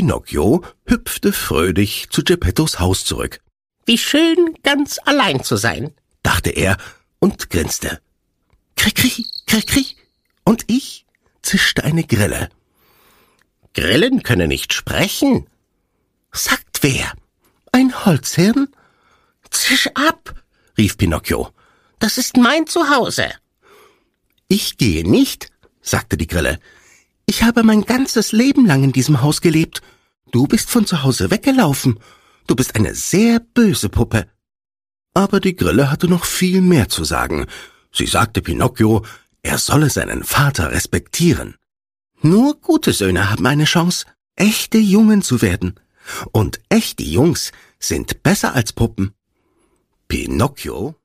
Pinocchio hüpfte fröhlich zu Geppettos Haus zurück. Wie schön, ganz allein zu sein, dachte er und grinste. Krikri, krikri. Und ich, zischte eine Grille. Grillen können nicht sprechen. Sagt wer? Ein Holzhirn? Zisch ab, rief Pinocchio. Das ist mein Zuhause. Ich gehe nicht, sagte die Grille. Ich habe mein ganzes Leben lang in diesem Haus gelebt. Du bist von zu Hause weggelaufen. Du bist eine sehr böse Puppe. Aber die Grille hatte noch viel mehr zu sagen. Sie sagte Pinocchio, er solle seinen Vater respektieren. Nur gute Söhne haben eine Chance, echte Jungen zu werden. Und echte Jungs sind besser als Puppen. Pinocchio